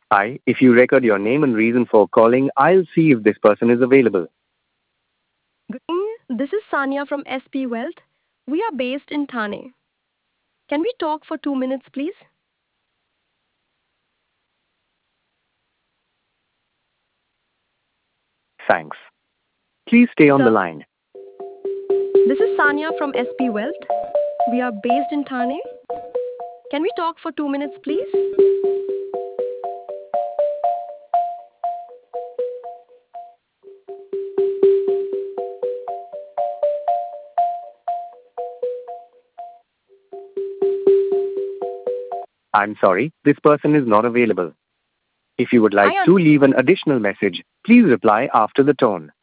Hi, if you record your name and reason for calling, I'll see if this person is available. Good evening. This is Sanya from SP Wealth. We are based in Thane. Can we talk for 2 minutes, please? Thanks. Please stay on the Sir, line. this is Sanya from SP Wealth. We are based in Thane. Can we talk for 2 minutes, please? I'm sorry, this person is not available. If you would like I to leave an additional message, please reply after the tone.